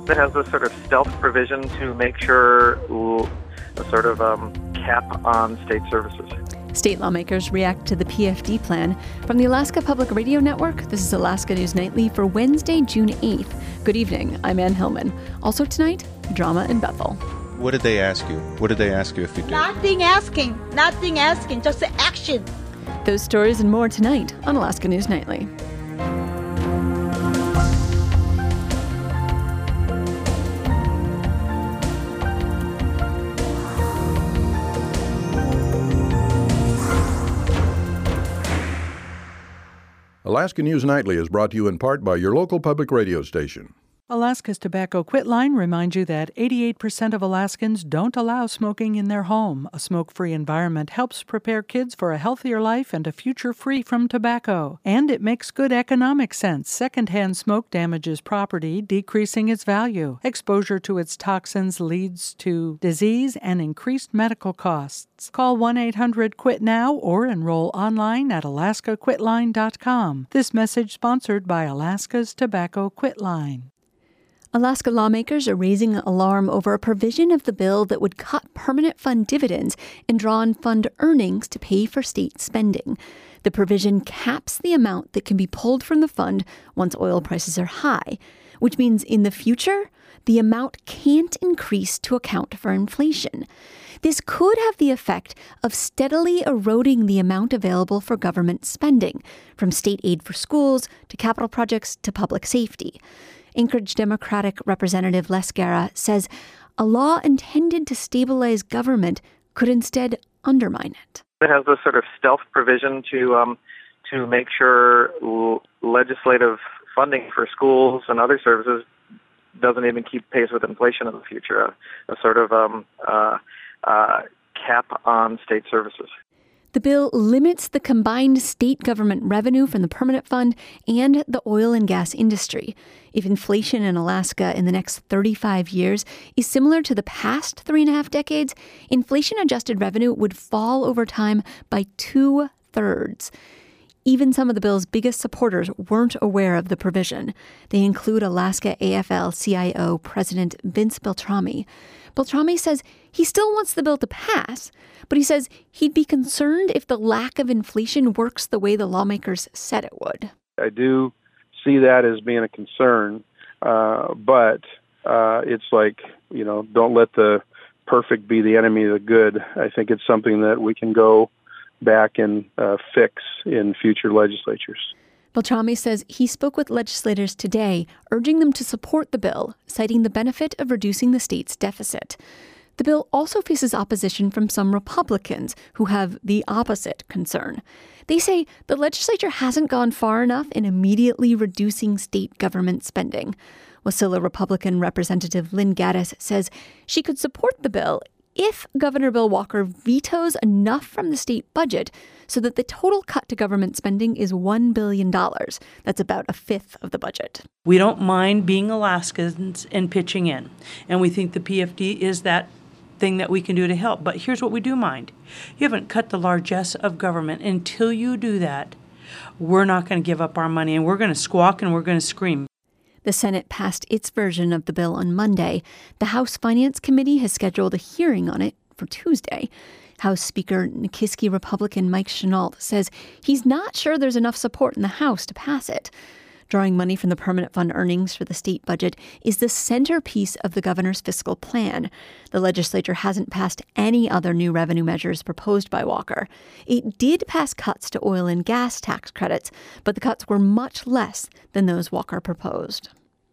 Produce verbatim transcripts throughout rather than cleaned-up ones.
It has a sort of stealth provision to make sure a sort of um, cap on state services. State lawmakers react to the P F D plan. From the Alaska Public Radio Network, this is Alaska News Nightly for Wednesday, June eighth. Good evening, I'm Ann Hillman. Also tonight, drama in Bethel. What did they ask you? What did they ask you if you did? Nothing asking, nothing asking, just action. Those stories and more tonight on Alaska News Nightly. Alaska News Nightly is brought to you in part by your local public radio station. Alaska's Tobacco Quit Line reminds you that eighty-eight percent of Alaskans don't allow smoking in their home. A smoke-free environment helps prepare kids for a healthier life and a future free from tobacco. And it makes good economic sense. Secondhand smoke damages property, decreasing its value. Exposure to its toxins leads to disease and increased medical costs. Call one eight hundred quit now or enroll online at alaska quit line dot com. This message sponsored by Alaska's Tobacco Quit Line. Alaska lawmakers are raising alarm over a provision of the bill that would cut permanent fund dividends and draw on fund earnings to pay for state spending. The provision caps the amount that can be pulled from the fund once oil prices are high, which means in the future, the amount can't increase to account for inflation. This could have the effect of steadily eroding the amount available for government spending, from state aid for schools to capital projects to public safety. Anchorage Democratic Representative Les Guerra says a law intended to stabilize government could instead undermine it. It has this sort of stealth provision to um, to make sure l- legislative funding for schools and other services doesn't even keep pace with inflation in the future, a, a sort of um, uh, uh, cap on state services. The bill limits the combined state government revenue from the permanent fund and the oil and gas industry. If inflation in Alaska in the next thirty-five years is similar to the past three and a half decades, inflation-adjusted revenue would fall over time by two-thirds. Even some of the bill's biggest supporters weren't aware of the provision. They include Alaska A F L C I O President Vince Beltrami. Beltrami says he still wants the bill to pass, but he says he'd be concerned if the lack of inflation works the way the lawmakers said it would. I do see that as being a concern, uh, but uh, it's like, you know, don't let the perfect be the enemy of the good. I think it's something that we can go back and uh, fix in future legislatures. Beltrami says he spoke with legislators today, urging them to support the bill, citing the benefit of reducing the state's deficit. The bill also faces opposition from some Republicans who have the opposite concern. They say the legislature hasn't gone far enough in immediately reducing state government spending. Wasilla Republican Representative Lynn Gaddis says she could support the bill if Governor Bill Walker vetoes enough from the state budget so that the total cut to government spending is one billion dollars. That's about a fifth of the budget. We don't mind being Alaskans and pitching in, and we think the P F D is that thing that we can do to help. But here's what we do mind. You haven't cut the largesse of government. Until you do that, we're not going to give up our money, and we're going to squawk and we're going to scream. The Senate passed its version of the bill on Monday. The House Finance Committee has scheduled a hearing on it for Tuesday. House Speaker Nikiski Republican Mike Chenault says he's not sure there's enough support in the House to pass it. Drawing money from the permanent fund earnings for the state budget is the centerpiece of the governor's fiscal plan. The legislature hasn't passed any other new revenue measures proposed by Walker. It did pass cuts to oil and gas tax credits, but the cuts were much less than those Walker proposed.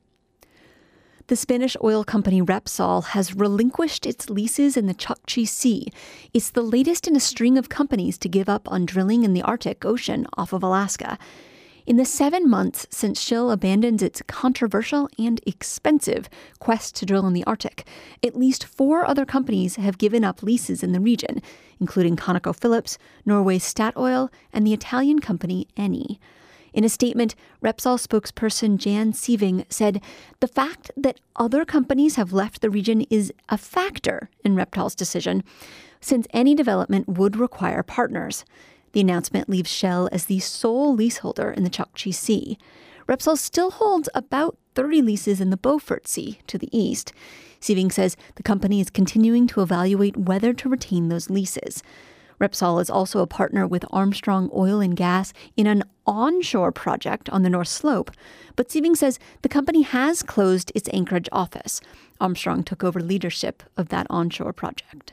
The Spanish oil company Repsol has relinquished its leases in the Chukchi Sea. It's the latest in a string of companies to give up on drilling in the Arctic Ocean off of Alaska. In the seven months since Shell abandoned its controversial and expensive quest to drill in the Arctic, at least four other companies have given up leases in the region, including ConocoPhillips, Norway's Statoil, and the Italian company Eni. In a statement, Repsol spokesperson Jan Sieving said, "The fact that other companies have left the region is a factor in Repsol's decision, since any development would require partners." The announcement leaves Shell as the sole leaseholder in the Chukchi Sea. Repsol still holds about thirty leases in the Beaufort Sea to the east. Sieving says the company is continuing to evaluate whether to retain those leases. Repsol is also a partner with Armstrong Oil and Gas in an onshore project on the North Slope. But Sieving says the company has closed its Anchorage office. Armstrong took over leadership of that onshore project.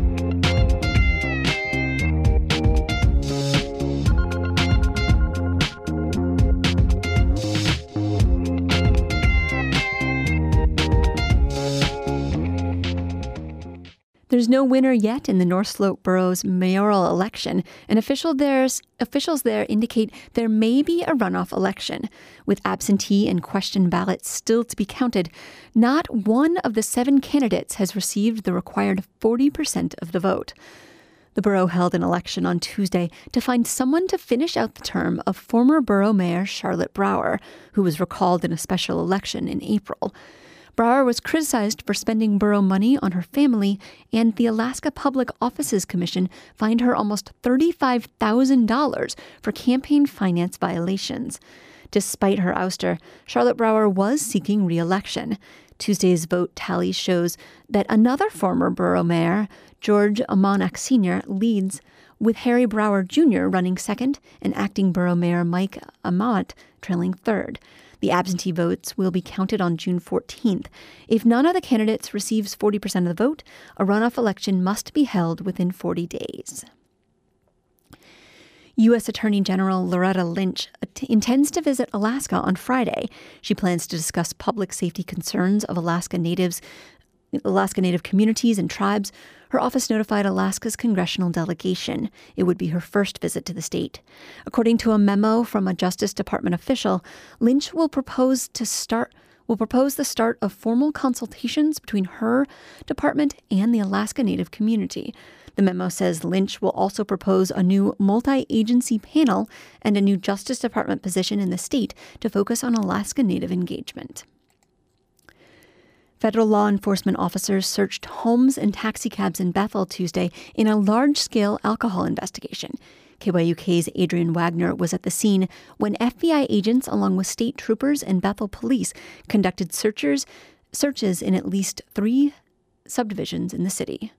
There's no winner yet in the North Slope Borough's mayoral election, and official there's, officials there indicate there may be a runoff election. With absentee and question ballots still to be counted, not one of the seven candidates has received the required forty percent of the vote. The borough held an election on Tuesday to find someone to finish out the term of former borough mayor Charlotte Brower, who was recalled in a special election in April. Brower was criticized for spending borough money on her family, and the Alaska Public Offices Commission fined her almost thirty-five thousand dollars for campaign finance violations. Despite her ouster, Charlotte Brower was seeking re-election. Tuesday's vote tally shows that another former borough mayor, George Amanak Senior, leads, with Harry Brower Junior running second and acting borough mayor Mike Amat trailing third. The absentee votes will be counted on June fourteenth. If none of the candidates receives forty percent of the vote, a runoff election must be held within forty days. U S Attorney General Loretta Lynch intends to visit Alaska on Friday. She plans to discuss public safety concerns of Alaska Natives, Alaska Native communities and tribes. Her office notified Alaska's congressional delegation. It would be her first visit to the state. According to a memo from a Justice Department official, Lynch will propose to start will propose the start of formal consultations between her department and the Alaska Native community. The memo says Lynch will also propose a new multi-agency panel and a new Justice Department position in the state to focus on Alaska Native engagement. Federal law enforcement officers searched homes and taxicabs in Bethel Tuesday in a large-scale alcohol investigation. K Y U K's Adrian Wagner was at the scene when F B I agents, along with state troopers and Bethel police, conducted searchers, searches in at least three subdivisions in the city.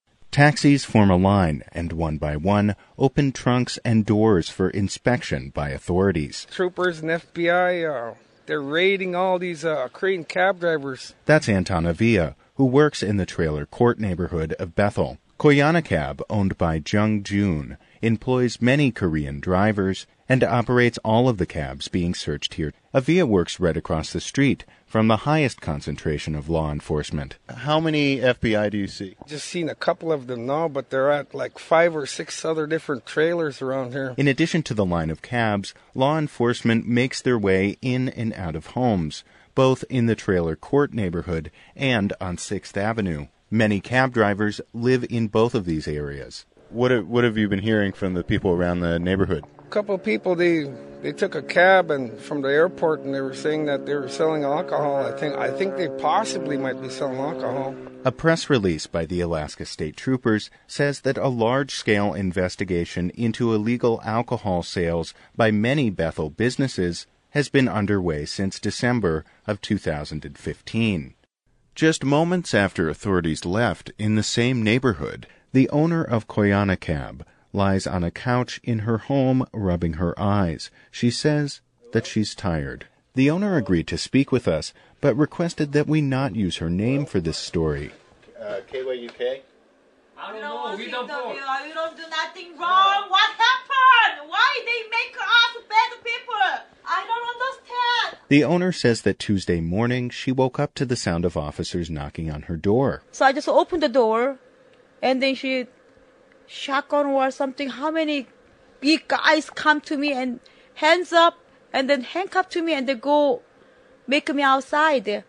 Taxis form a line and, one by one, open trunks and doors for inspection by authorities. Troopers and F B I, uh, they're raiding all these uh, Korean cab drivers. That's Anton Avia, who works in the Trailer Court neighborhood of Bethel. Koyana Cab, owned by Jung Jun, employs many Korean drivers and operates all of the cabs being searched here. Avia works right across the street from the highest concentration of law enforcement. How many F B I do you see? Just seen a couple of them now, but they're at like five or six other different trailers around here. In addition to the line of cabs, law enforcement makes their way in and out of homes, both in the Trailer Court neighborhood and on sixth Avenue. Many cab drivers live in both of these areas. What have, what have you been hearing from the people around the neighborhood? A couple of people, they they took a cab and from the airport, and they were saying that they were selling alcohol. I think I think they possibly might be selling alcohol. A press release by the Alaska State Troopers says that a large-scale investigation into illegal alcohol sales by many Bethel businesses has been underway since December of two thousand fifteen. Just moments after authorities left in the same neighborhood, the owner of Koyana Cab lies on a couch in her home rubbing her eyes. She says that she's tired. The owner agreed to speak with us, but requested that we not use her name for this story. Uh, K Y U K? I don't know. We don't know. You don't do nothing wrong. What happened? Why they make us bad people? I don't understand. The owner says that Tuesday morning she woke up to the sound of officers knocking on her door. So I just opened the door, and then she shotgun or something. How many big guys come to me and hands up and then handcuff to me and they go make me outside.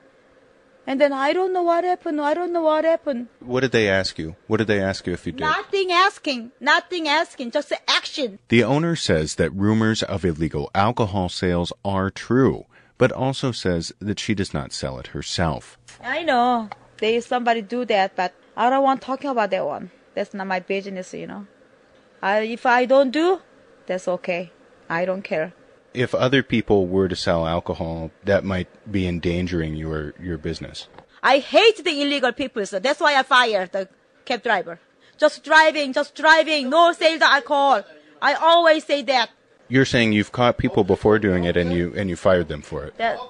And then I don't know what happened. I don't know what happened. What did they ask you? What did they ask you if you did? Nothing asking. Nothing asking. Just action. The owner says that rumors of illegal alcohol sales are true, but also says that she does not sell it herself. I know. There is somebody do that, but I don't want talking about that one. That's not my business, you know. I, if I don't do, that's okay. I don't care. if other people were to sell alcohol, that might be endangering your, your business. I hate the illegal people, so that's why I fired the cab driver. Just driving, just driving, no sale the alcohol. I always say that. You're saying you've caught people before doing it and you and you fired them for it. That,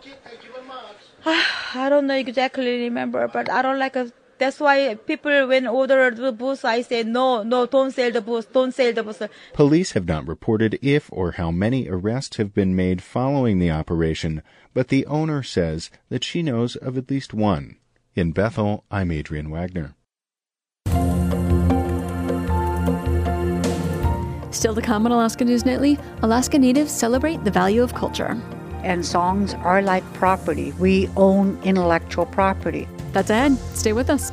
I don't know exactly remember, but I don't like a, that's why people when order the booze, I say no, no, don't sell the booze, don't sell the booze. Police have not reported if or how many arrests have been made following the operation, but the owner says that she knows of at least one. In Bethel, I'm Adrian Wagner. Still to come on Alaska News Nightly, Alaska Natives celebrate the value of culture. And songs are like property. We own intellectual property. That's ahead. Stay with us.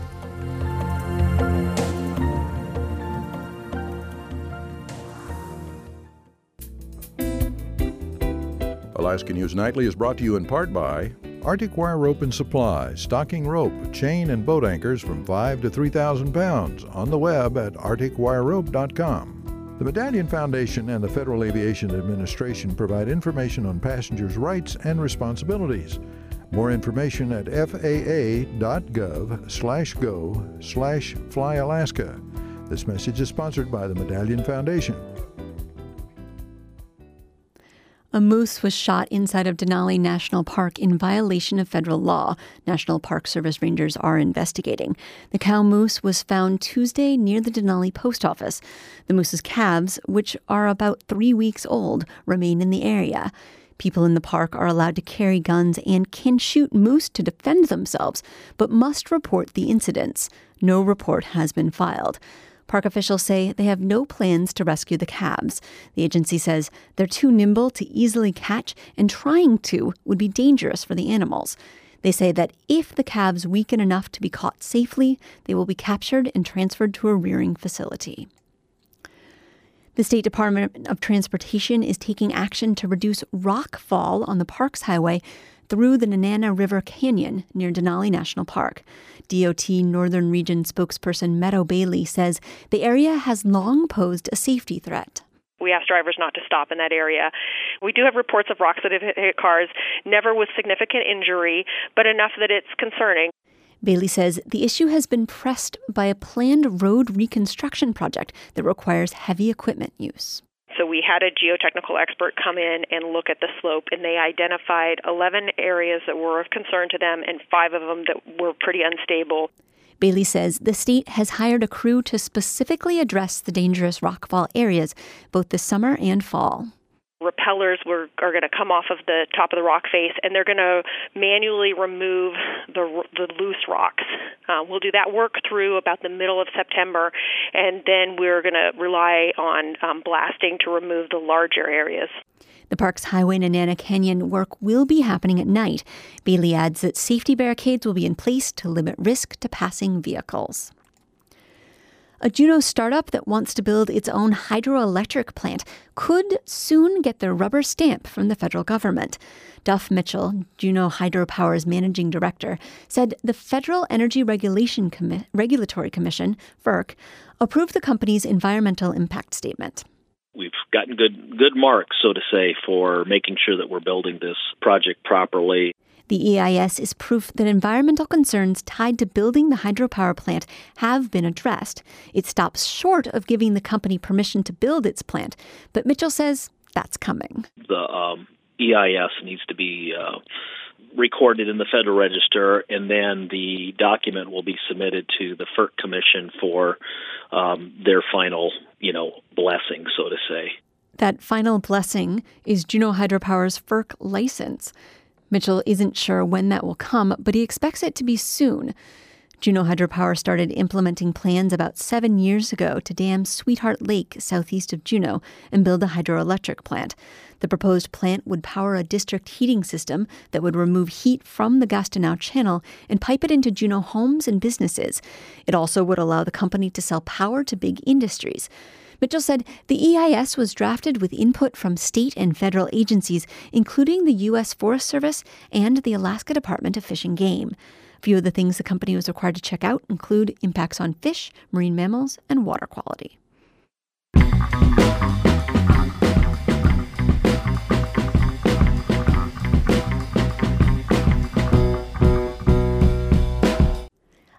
Alaska News Nightly is brought to you in part by Arctic Wire Rope and Supply, stocking rope, chain, and boat anchors from five to three thousand pounds on the web at arctic wire rope dot com. The Medallion Foundation and the Federal Aviation Administration provide information on passengers' rights and responsibilities. More information at f a a dot gov slash go slash fly alaska. This message is sponsored by the Medallion Foundation. A moose was shot inside of Denali National Park in violation of federal law. National Park Service rangers are investigating. The cow moose was found Tuesday near the Denali post office. The moose's calves, which are about three weeks old, remain in the area. People in the park are allowed to carry guns and can shoot moose to defend themselves, but must report the incidents. No report has been filed. Park officials say they have no plans to rescue the calves. The agency says they're too nimble to easily catch, and trying to would be dangerous for the animals. They say that if the calves weaken enough to be caught safely, they will be captured and transferred to a rearing facility. The State Department of Transportation is taking action to reduce rock fall on the park's highway through the Nenana River Canyon near Denali National Park. D O T Northern Region spokesperson Meadow Bailey says the area has long posed a safety threat. We ask drivers not to stop in that area. We do have reports of rocks that have hit cars, never with significant injury, but enough that it's concerning. Bailey says the issue has been pressed by a planned road reconstruction project that requires heavy equipment use. So we had a geotechnical expert come in and look at the slope, and they identified eleven areas that were of concern to them and five of them that were pretty unstable. Bailey says the state has hired a crew to specifically address the dangerous rockfall areas, both this summer and fall. Repellers were, are going to come off of the top of the rock face, and they're going to manually remove the, the loose rocks. Uh, we'll do that work through about the middle of September, and then we're going to rely on um, blasting to remove the larger areas. The park's Highway Nenana Canyon work will be happening at night. Bailey adds that safety barricades will be in place to limit risk to passing vehicles. A Juneau startup that wants to build its own hydroelectric plant could soon get their rubber stamp from the federal government. Duff Mitchell, Juneau Hydropower's managing director, said the Federal Energy Regulation Commi- Regulatory Commission, F E R C, approved the company's environmental impact statement. We've gotten good good marks, so to say, for making sure that we're building this project properly. The E I S is proof that environmental concerns tied to building the hydropower plant have been addressed. It stops short of giving the company permission to build its plant, but Mitchell says that's coming. The um, E I S needs to be uh, recorded in the Federal Register, and then the document will be submitted to the F E R C Commission for um, their final, you know, blessing, so to say. That final blessing is Juneau Hydropower's F E R C license. Mitchell isn't sure when that will come, but he expects it to be soon. Juneau Hydropower started implementing plans about seven years ago to dam Sweetheart Lake southeast of Juneau and build a hydroelectric plant. The proposed plant would power a district heating system that would remove heat from the Gastineau Channel and pipe it into Juneau homes and businesses. It also would allow the company to sell power to big industries. Mitchell said the E I S was drafted with input from state and federal agencies, including the U S Forest Service and the Alaska Department of Fish and Game. A few of the things the company was required to check out include impacts on fish, marine mammals, and water quality.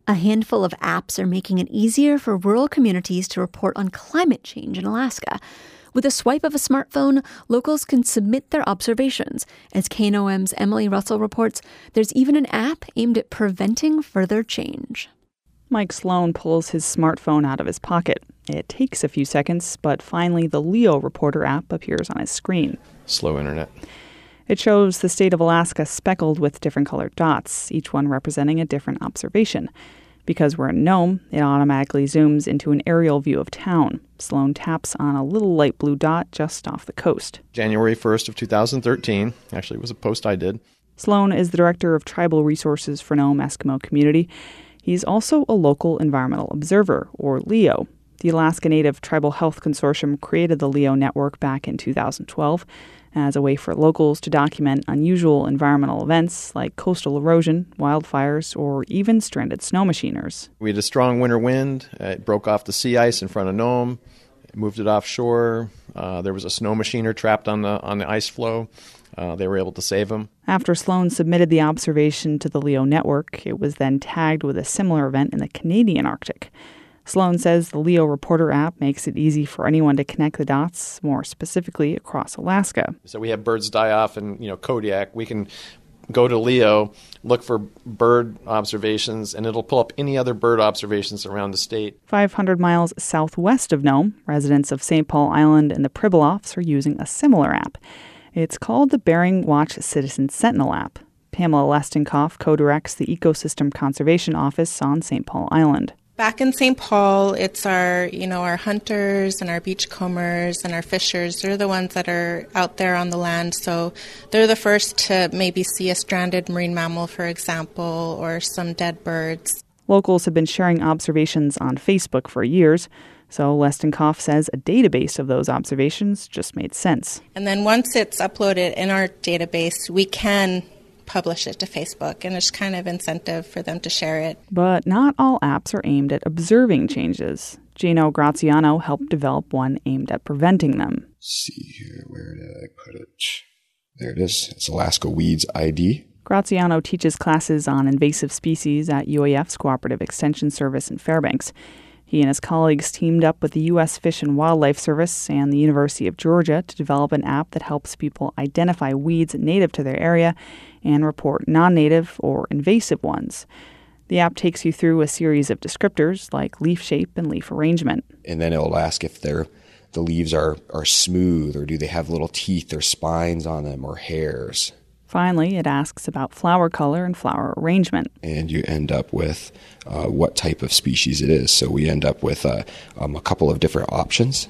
A handful of apps are making it easier for rural communities to report on climate change in Alaska. With a swipe of a smartphone, locals can submit their observations. As K N O M's Emily Russell reports, there's even an app aimed at preventing further change. Mike Sloan pulls his smartphone out of his pocket. It takes a few seconds, but finally the Leo Reporter app appears on his screen. Slow internet. It shows the state of Alaska speckled with different colored dots, each one representing a different observation. Because we're in Nome, it automatically zooms into an aerial view of town. Sloan taps on a little light blue dot just off the coast. January first of two thousand thirteen. Actually, it was a post I did. Sloan is the director of tribal resources for Nome Eskimo community. He's also a local environmental observer, or LEO. The Alaska Native Tribal Health Consortium created the LEO network back in two thousand twelve as a way for locals to document unusual environmental events like coastal erosion, wildfires, or even stranded snow machiners. We had a strong winter wind. It broke off the sea ice in front of Nome, moved it offshore. Uh, there was a snow machiner trapped on the on the ice floe. Uh, they were able to save him. After Sloan submitted the observation to the LEO network, it was then tagged with a similar event in the Canadian Arctic. Sloan says the Leo Reporter app makes it easy for anyone to connect the dots, more specifically across Alaska. So we have birds die off in, you know, Kodiak. We can go to Leo, look for bird observations, and it'll pull up any other bird observations around the state. five hundred miles southwest of Nome, residents of Saint Paul Island and the Pribilofs are using a similar app. It's called the Bering Watch Citizen Sentinel app. Pamela Lestenkoff co-directs the Ecosystem Conservation Office on Saint Paul Island. Back in Saint Paul, it's our, you know, our hunters and our beachcombers and our fishers. They're the ones that are out there on the land, so they're the first to maybe see a stranded marine mammal, for example, or some dead birds. Locals have been sharing observations on Facebook for years, so Lestenkoff says a database of those observations just made sense. And then once it's uploaded in our database, we can publish it to Facebook, and it's kind of incentive for them to share it. But not all apps are aimed at observing changes. Gino Graziano helped develop one aimed at preventing them. Let's see here, where did I put it? There it is. It's Alaska Weeds I D. Graziano teaches classes on invasive species at U A F's Cooperative Extension Service in Fairbanks. He and his colleagues teamed up with the U S Fish and Wildlife Service and the University of Georgia to develop an app that helps people identify weeds native to their area and report non-native or invasive ones. The app takes you through a series of descriptors like leaf shape and leaf arrangement. And then it'll ask if they're, the leaves are, are smooth, or do they have little teeth or spines on them or hairs. Finally, it asks about flower color and flower arrangement. And you end up with uh, what type of species it is. So we end up with uh, um, a couple of different options,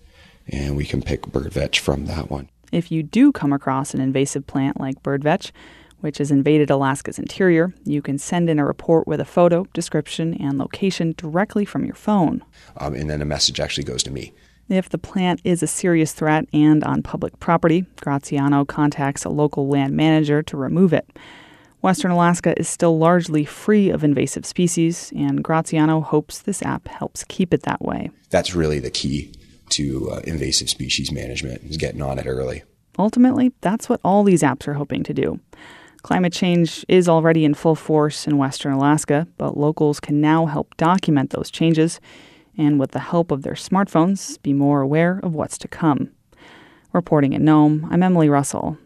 and we can pick birdvetch from that one. If you do come across an invasive plant like birdvetch, which has invaded Alaska's interior, you can send in a report with a photo, description, and location directly from your phone. Um, and then a message actually goes to me. If the plant is a serious threat and on public property, Graziano contacts a local land manager to remove it. Western Alaska is still largely free of invasive species, and Graziano hopes this app helps keep it that way. That's really the key to uh, invasive species management, is getting on it early. Ultimately, that's what all these apps are hoping to do. Climate change is already in full force in Western Alaska, but locals can now help document those changes and, with the help of their smartphones, be more aware of what's to come. Reporting in Nome, I'm Emily Russell.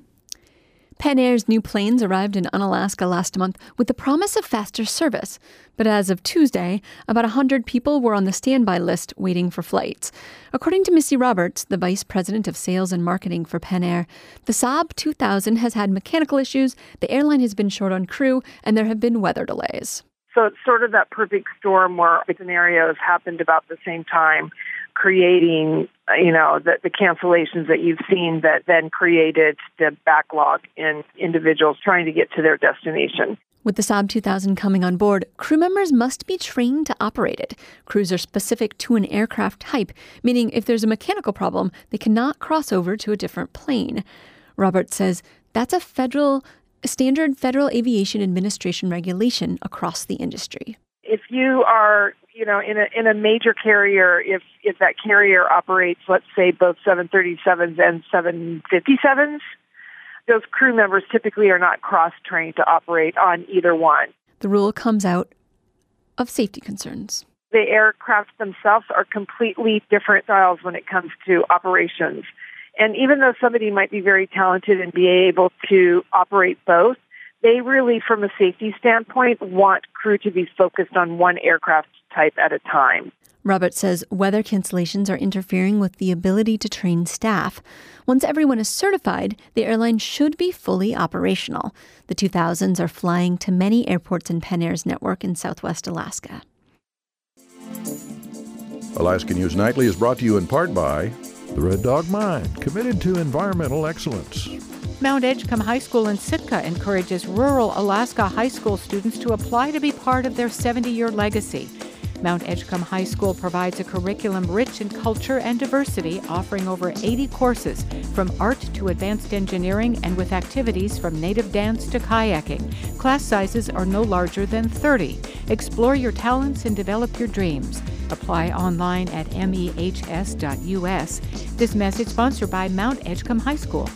Pan Air's new planes arrived in Unalaska last month with the promise of faster service. But as of Tuesday, about one hundred people were on the standby list waiting for flights. According to Missy Roberts, the vice president of sales and marketing for Pan Air, the Saab two thousand has had mechanical issues, the airline has been short on crew, and there have been weather delays. So it's sort of that perfect storm where scenarios happened about the same time, creating, you know, the, the cancellations that you've seen that then created the backlog in individuals trying to get to their destination. With the Saab two thousand coming on board, crew members must be trained to operate it. Crews are specific to an aircraft type, meaning if there's a mechanical problem, they cannot cross over to a different plane. Roberts says that's a federal standard Federal Aviation Administration regulation across the industry. If you are, you know, in a in a major carrier, if if that carrier operates, let's say, both seven thirty-sevens and seven fifty-sevens, those crew members typically are not cross-trained to operate on either one. The rule comes out of safety concerns. The aircraft themselves are completely different styles when it comes to operations. And even though somebody might be very talented and be able to operate both, they really, from a safety standpoint, want crew to be focused on one aircraft type at a time. Roberts says weather cancellations are interfering with the ability to train staff. Once everyone is certified, the airline should be fully operational. The two thousands are flying to many airports in Penn Air's network in Southwest Alaska. Alaska News Nightly is brought to you in part by the Red Dog Mine, committed to environmental excellence. Mount Edgecombe High School in Sitka encourages rural Alaska high school students to apply to be part of their seventy-year legacy. Mount Edgecombe High School provides a curriculum rich in culture and diversity, offering over eighty courses, from art to advanced engineering and with activities from native dance to kayaking. Class sizes are no larger than thirty. Explore your talents and develop your dreams. Apply online at M E H S dot U S. This message sponsored by Mount Edgecombe High School.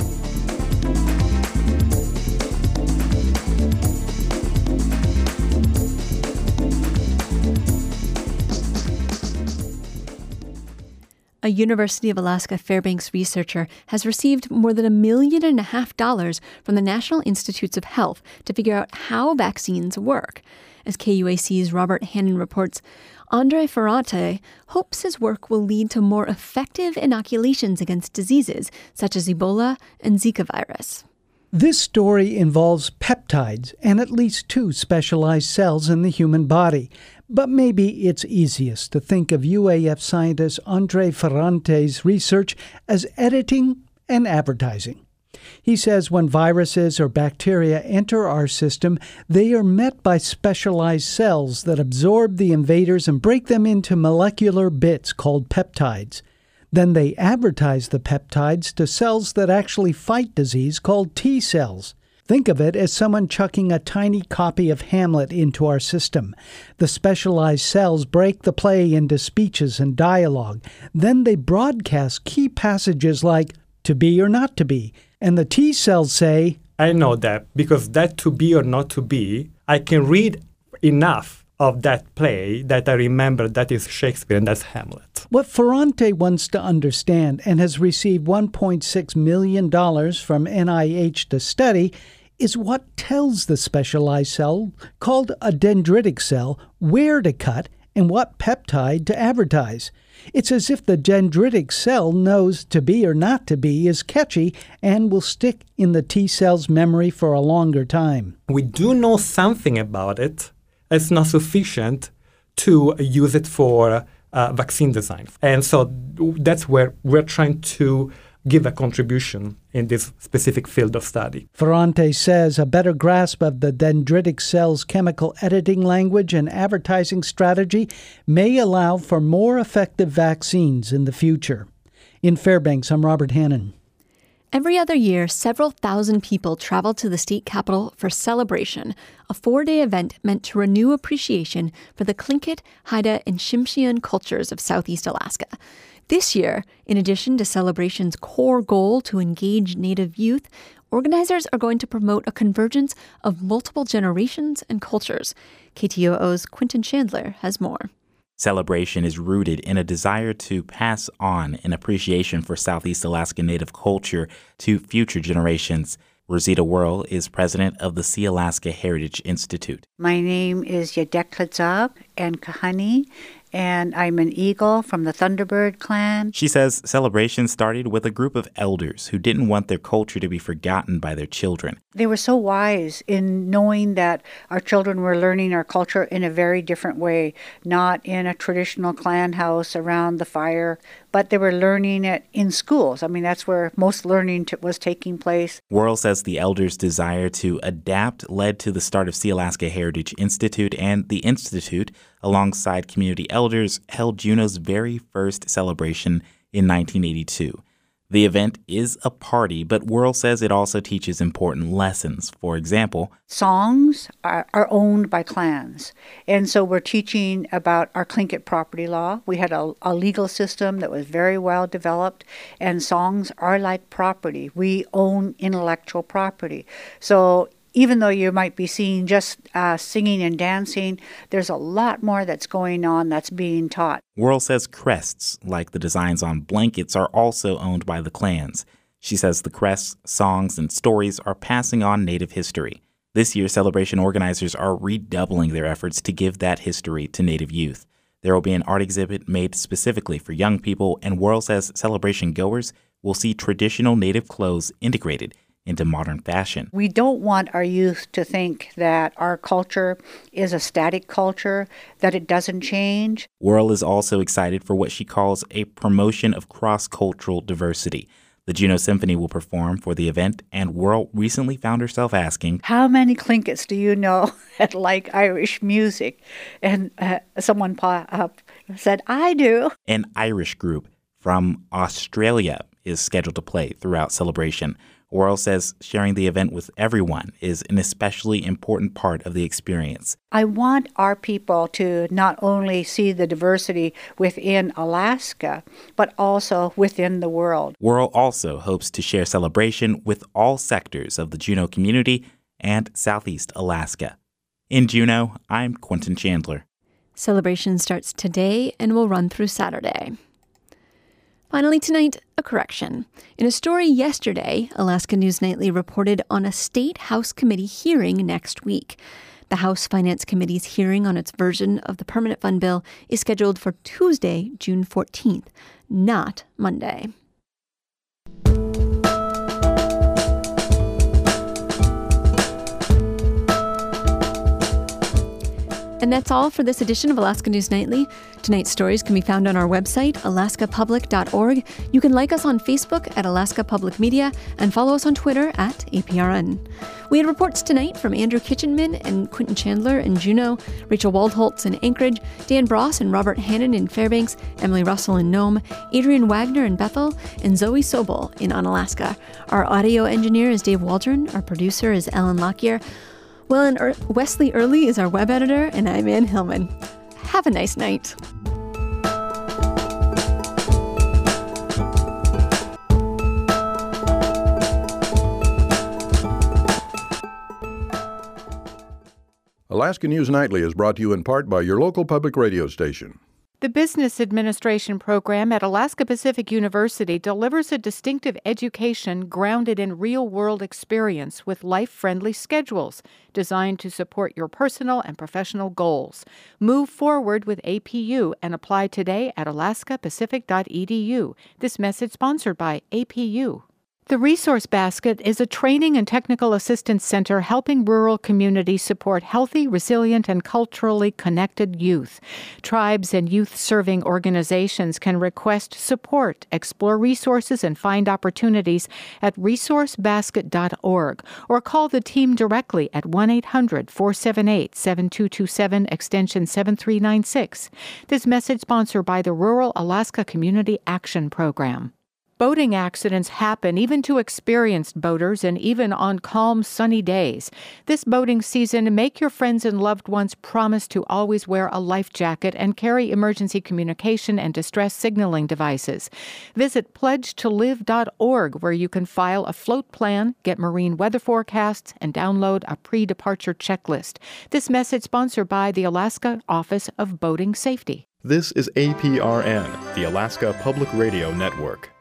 A University of Alaska Fairbanks researcher has received more than a million and a half dollars from the National Institutes of Health to figure out how vaccines work. As K U A C's Robert Hannon reports, Andre Ferrante hopes his work will lead to more effective inoculations against diseases such as Ebola and Zika virus. This story involves peptides and at least two specialized cells in the human body. But maybe it's easiest to think of U A F scientist Andre Ferrante's research as editing and advertising. He says when viruses or bacteria enter our system, they are met by specialized cells that absorb the invaders and break them into molecular bits called peptides. Then they advertise the peptides to cells that actually fight disease called T cells. Think of it as someone chucking a tiny copy of Hamlet into our system. The specialized cells break the play into speeches and dialogue. Then they broadcast key passages like, to be or not to be. And the T cells say, I know that because that to be or not to be, I can read enough of that play that I remember that is Shakespeare and that's Hamlet. What Ferrante wants to understand and has received one point six million dollars from N I H to study is what tells the specialized cell, called a dendritic cell, where to cut and what peptide to advertise. It's as if the dendritic cell knows to be or not to be is catchy and will stick in the T cell's memory for a longer time. We do know something about it. It's not sufficient to use it for uh, vaccine design. And so that's where we're trying to give a contribution in this specific field of study. Ferrante says a better grasp of the dendritic cell's chemical editing language and advertising strategy may allow for more effective vaccines in the future. In Fairbanks, I'm Robert Hannon. Every other year, several thousand people travel to the state capitol for Celebration, a four-day event meant to renew appreciation for the Tlingit, Haida, and Tsimshian cultures of Southeast Alaska. This year, in addition to Celebration's core goal to engage Native youth, organizers are going to promote a convergence of multiple generations and cultures. K T O O's Quentin Chandler has more. Celebration is rooted in a desire to pass on an appreciation for Southeast Alaska Native culture to future generations. Rosita Worrell is president of the Sea Alaska Heritage Institute. My name is Yadek Kadzab and Kahani, and I'm an eagle from the Thunderbird clan. She says Celebration started with a group of elders who didn't want their culture to be forgotten by their children. They were so wise in knowing that our children were learning our culture in a very different way, not in a traditional clan house around the fire, but they were learning it in schools. I mean, that's where most learning t- was taking place. Worrell says the elders' desire to adapt led to the start of Sea Alaska Heritage Institute, and the Institute, alongside community elders, held Juneau's very first celebration in nineteen eighty-two. The event is a party, but Worrell says it also teaches important lessons. For example, songs are, are owned by clans. And so we're teaching about our Tlingit property law. We had a, a legal system that was very well developed, and songs are like property. We own intellectual property. So even though you might be seeing just uh, singing and dancing, there's a lot more that's going on that's being taught. Worrell says crests, like the designs on blankets, are also owned by the clans. She says the crests, songs, and stories are passing on Native history. This year, celebration organizers are redoubling their efforts to give that history to Native youth. There will be an art exhibit made specifically for young people, and Worrell says celebration goers will see traditional Native clothes integrated into modern fashion. We don't want our youth to think that our culture is a static culture, that it doesn't change. Worrell is also excited for what she calls a promotion of cross-cultural diversity. The Juneau Symphony will perform for the event, and Worrell recently found herself asking, how many Tlinkits do you know that like Irish music? And uh, someone pa- uh, said, I do. An Irish group from Australia is scheduled to play throughout celebration. Worrell says sharing the event with everyone is an especially important part of the experience. I want our people to not only see the diversity within Alaska, but also within the world. Worrell also hopes to share celebration with all sectors of the Juneau community and Southeast Alaska. In Juneau, I'm Quentin Chandler. Celebration starts today and will run through Saturday. Finally tonight, a correction. In a story yesterday, Alaska News Nightly reported on a State House Committee hearing next week. The House Finance Committee's hearing on its version of the Permanent Fund Bill is scheduled for Tuesday, June fourteenth, not Monday. And that's all for this edition of Alaska News Nightly. Tonight's stories can be found on our website, alaska public dot org. You can like us on Facebook at Alaska Public Media and follow us on Twitter at A P R N. We had reports tonight from Andrew Kitchenman and Quentin Chandler in Juneau, Rachel Waldholtz in Anchorage, Dan Bross and Robert Hannon in Fairbanks, Emily Russell in Nome, Adrian Wagner in Bethel, and Zoe Sobel in Unalaska. Our audio engineer is Dave Waldron. Our producer is Ellen Lockyer. Well, and er- Wesley Early is our web editor, and I'm Ann Hillman. Have a nice night. Alaska News Nightly is brought to you in part by your local public radio station. The Business Administration program at Alaska Pacific University delivers a distinctive education grounded in real-world experience with life-friendly schedules designed to support your personal and professional goals. Move forward with A P U and apply today at alaska pacific dot e d u. This message sponsored by A P U. The Resource Basket is a training and technical assistance center helping rural communities support healthy, resilient, and culturally connected youth. Tribes and youth-serving organizations can request support, explore resources, and find opportunities at resource basket dot org or call the team directly at one eight hundred four seven eight seven two two seven extension seven three nine six. This message sponsored by the Rural Alaska Community Action Program. Boating accidents happen even to experienced boaters and even on calm, sunny days. This boating season, make your friends and loved ones promise to always wear a life jacket and carry emergency communication and distress signaling devices. Visit pledge to live dot org where you can file a float plan, get marine weather forecasts, and download a pre-departure checklist. This message sponsored by the Alaska Office of Boating Safety. This is A P R N, the Alaska Public Radio Network.